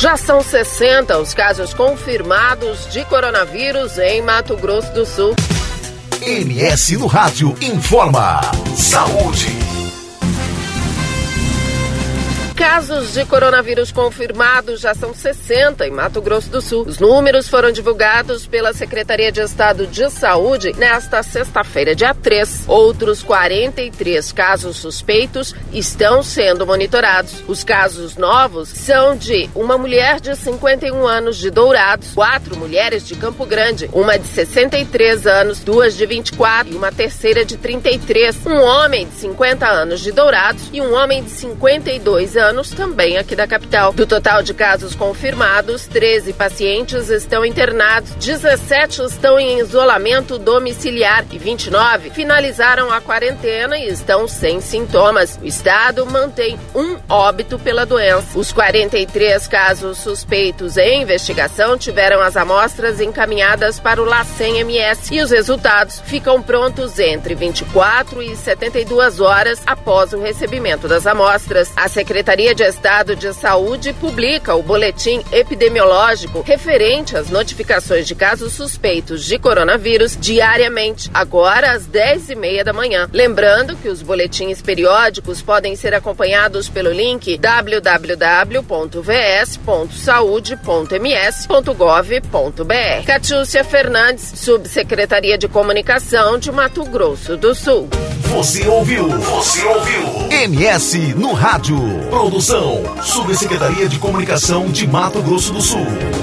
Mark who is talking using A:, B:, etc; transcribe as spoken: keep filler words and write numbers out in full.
A: Já são sessenta os casos confirmados de coronavírus em Mato Grosso do Sul.
B: M S no Rádio informa. Saúde.
A: Casos de coronavírus confirmados já são sessenta em Mato Grosso do Sul. Os números foram divulgados pela Secretaria de Estado de Saúde nesta sexta-feira, dia três. Outros quarenta e três casos suspeitos estão sendo monitorados. Os casos novos são de uma mulher de cinquenta e um anos de Dourados, quatro mulheres de Campo Grande, uma de sessenta e três anos, duas de vinte e quatro e uma terceira de trinta e três, um homem de cinquenta anos de Dourados e um homem de cinquenta e dois anos também aqui da capital. Do total de casos confirmados, treze pacientes estão internados, dezessete estão em isolamento domiciliar e vinte e nove finalizaram a quarentena e estão sem sintomas. O estado mantém um óbito pela doença. Os quarenta e três casos suspeitos em investigação tiveram as amostras encaminhadas para o LACEN M S e os resultados ficam prontos entre vinte e quatro e setenta e duas horas após o recebimento das amostras. A Secretaria de Estado de Saúde publica o boletim epidemiológico referente às notificações de casos suspeitos de coronavírus diariamente, agora às dez e meia da manhã. Lembrando que os boletins periódicos podem ser acompanhados pelo link w w w ponto v s ponto saude ponto m s ponto gov ponto b r. Catiúcia Fernandes, Subsecretaria de Comunicação de Mato Grosso do Sul.
B: Você ouviu? Você ouviu? M S no Rádio. Produção, Subsecretaria de Comunicação de Mato Grosso do Sul.